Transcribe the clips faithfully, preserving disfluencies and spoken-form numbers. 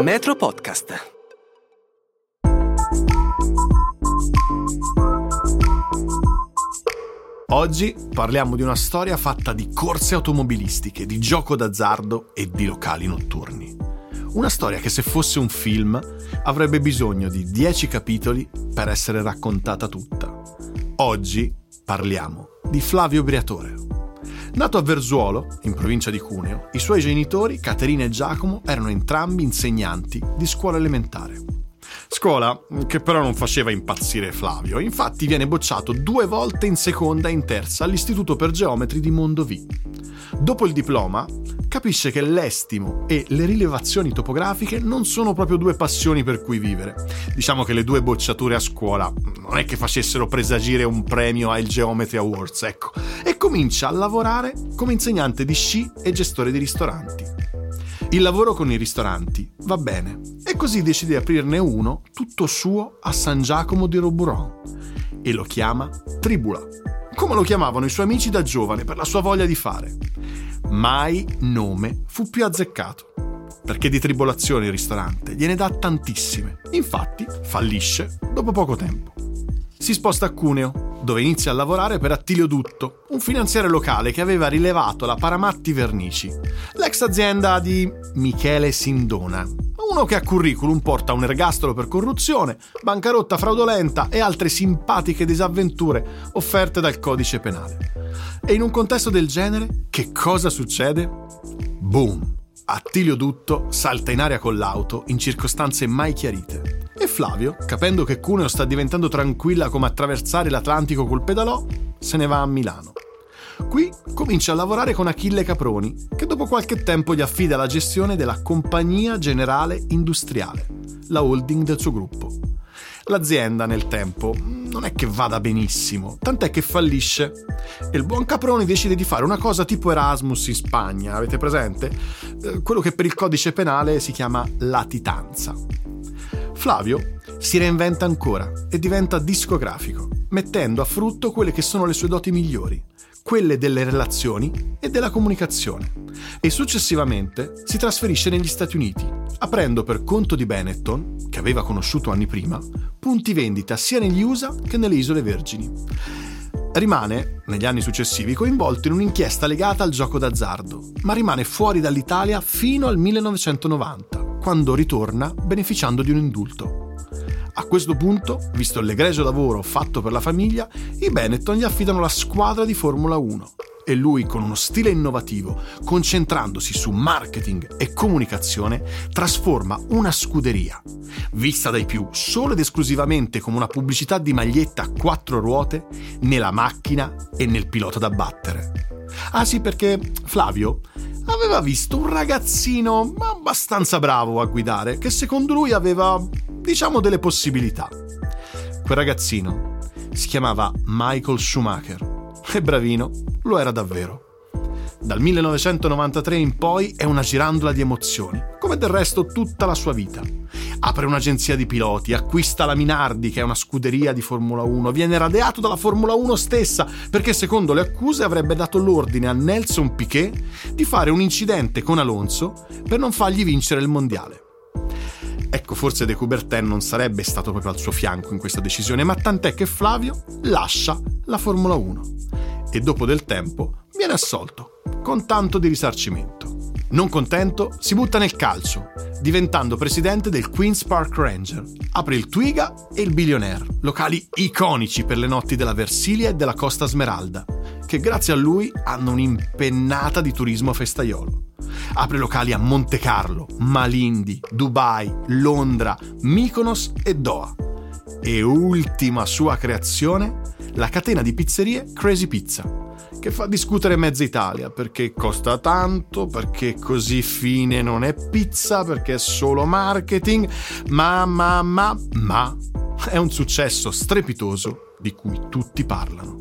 Metro Podcast. Oggi parliamo di una storia fatta di corse automobilistiche, di gioco d'azzardo e di locali notturni. Una storia che, se fosse un film, avrebbe bisogno di dieci capitoli per essere raccontata tutta. Oggi parliamo di Flavio Briatore. Nato a Verzuolo, in provincia di Cuneo, i suoi genitori, Caterina e Giacomo, erano entrambi insegnanti di scuola elementare. Scuola che però non faceva impazzire Flavio, infatti viene bocciato due volte in seconda e in terza all'Istituto per Geometri di Mondovì. Dopo il diploma, capisce che l'estimo e le rilevazioni topografiche non sono proprio due passioni per cui vivere. Diciamo che le due bocciature a scuola non è che facessero presagire un premio ai Geometry Awards, ecco, e comincia a lavorare come insegnante di sci e gestore di ristoranti. Il lavoro con i ristoranti va bene e così decide di aprirne uno tutto suo a San Giacomo di Roburon e lo chiama Tribula, come lo chiamavano i suoi amici da giovane per la sua voglia di fare. Mai nome fu più azzeccato, perché di tribolazioni il ristorante gliene dà tantissime, infatti fallisce dopo poco tempo. Si sposta a Cuneo, dove inizia a lavorare per Attilio Dutto, un finanziere locale che aveva rilevato la Paramatti Vernici, l'ex azienda di Michele Sindona, uno che a curriculum porta un ergastolo per corruzione, bancarotta fraudolenta e altre simpatiche disavventure offerte dal codice penale. E in un contesto del genere, che cosa succede? Boom! Attilio Dutto salta in aria con l'auto in circostanze mai chiarite. E Flavio, capendo che Cuneo sta diventando tranquilla come attraversare l'Atlantico col pedalò, se ne va a Milano. Qui comincia a lavorare con Achille Caproni, che dopo qualche tempo gli affida la gestione della Compagnia Generale Industriale, la holding del suo gruppo. L'azienda nel tempo non è che vada benissimo, tant'è che fallisce e il buon Caproni decide di fare una cosa tipo Erasmus in Spagna, avete presente? Eh, quello che per il codice penale si chiama latitanza. Flavio si reinventa ancora e diventa discografico, mettendo a frutto quelle che sono le sue doti migliori, quelle delle relazioni e della comunicazione, e successivamente si trasferisce negli Stati Uniti, aprendo per conto di Benetton, che aveva conosciuto anni prima, punti vendita sia negli U S A che nelle Isole Vergini. Rimane, negli anni successivi, coinvolto in un'inchiesta legata al gioco d'azzardo, ma rimane fuori dall'Italia fino al millenovecentonovanta, quando ritorna beneficiando di un indulto. A questo punto, visto l'egregio lavoro fatto per la famiglia, i Benetton gli affidano la squadra di Formula uno e lui, con uno stile innovativo, concentrandosi su marketing e comunicazione, trasforma una scuderia, vista dai più solo ed esclusivamente come una pubblicità di maglietta a quattro ruote, nella macchina e nel pilota da battere. Ah sì, perché Flavio aveva visto un ragazzino abbastanza bravo a guidare, che secondo lui aveva, diciamo, delle possibilità. Quel ragazzino si chiamava Michael Schumacher e bravino lo era davvero. Dal millenovecentonovantatré in poi è una girandola di emozioni, come del resto tutta la sua vita. Apre un'agenzia di piloti, acquista la Minardi, che è una scuderia di Formula uno, viene radiato dalla Formula uno stessa perché, secondo le accuse, avrebbe dato l'ordine a Nelson Piquet di fare un incidente con Alonso per non fargli vincere il mondiale. Ecco, forse De Coubertin non sarebbe stato proprio al suo fianco in questa decisione, ma tant'è che Flavio lascia la Formula uno e dopo del tempo viene assolto, con tanto di risarcimento. Non contento, si butta nel calcio, diventando presidente del Queen's Park Ranger. Apre il Twiga e il Billionaire, locali iconici per le notti della Versilia e della Costa Smeralda, che grazie a lui hanno un'impennata di turismo festaiolo. Apre locali a Monte Carlo, Malindi, Dubai, Londra, Mykonos e Doha. E ultima sua creazione, la catena di pizzerie Crazy Pizza, che fa discutere mezza Italia perché costa tanto, perché così fine non è pizza, perché è solo marketing, ma, ma, ma, ma è un successo strepitoso di cui tutti parlano.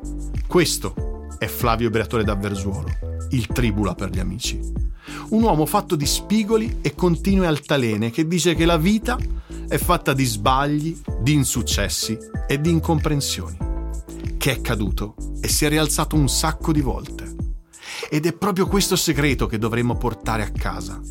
Questo è Flavio Briatore da Verzuolo, il Tribula per gli amici. Un uomo fatto di spigoli e continue altalene che dice che la vita è fatta di sbagli, di insuccessi e di incomprensioni, che è caduto e si è rialzato un sacco di volte. Ed è proprio questo segreto che dovremmo portare a casa: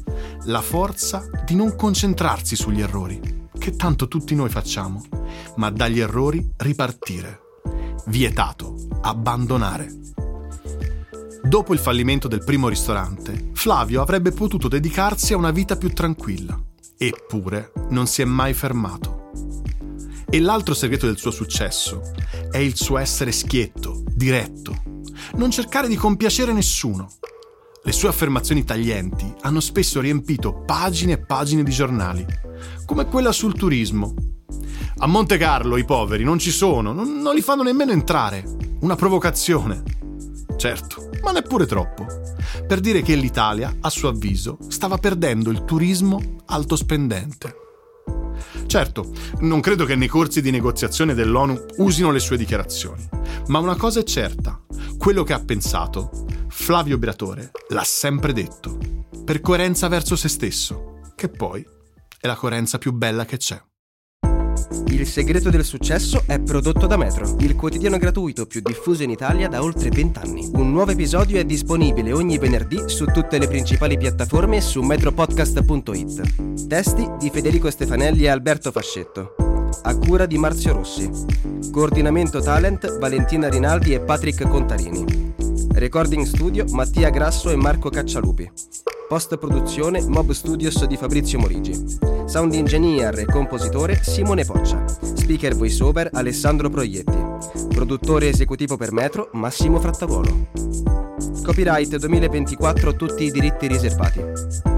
la forza di non concentrarsi sugli errori, che tanto tutti noi facciamo, ma dagli errori ripartire. Vietato abbandonare. Dopo il fallimento del primo ristorante, Flavio avrebbe potuto dedicarsi a una vita più tranquilla. Eppure non si è mai fermato. E l'altro segreto del suo successo è il suo essere schietto, diretto, non cercare di compiacere nessuno. Le sue affermazioni taglienti hanno spesso riempito pagine e pagine di giornali, come quella sul turismo. A Monte Carlo i poveri non ci sono, non, non li fanno nemmeno entrare. Una provocazione. Certo, ma neppure troppo. Per dire che l'Italia, a suo avviso, stava perdendo il turismo alto spendente. Certo, non credo che nei corsi di negoziazione dell'ONU usino le sue dichiarazioni, ma una cosa è certa: quello che ha pensato, Flavio Briatore l'ha sempre detto, per coerenza verso se stesso, che poi è la coerenza più bella che c'è. Il segreto del successo è prodotto da Metro, il quotidiano gratuito più diffuso in Italia da oltre vent'anni. Un nuovo episodio è disponibile ogni venerdì su tutte le principali piattaforme e su metropodcast punto it. Testi di Federico Stefanelli e Alberto Fascetto. A cura di Marzio Rossi. Coordinamento talent Valentina Rinaldi e Patrick Contarini. Recording studio Mattia Grasso e Marco Caccialupi. Post-produzione Mob Studios di Fabrizio Morigi. Sound engineer e compositore Simone Poccia. Speaker voiceover Alessandro Proietti. Produttore esecutivo per Metro Massimo Frattavolo. Copyright duemilaventiquattro, tutti i diritti riservati.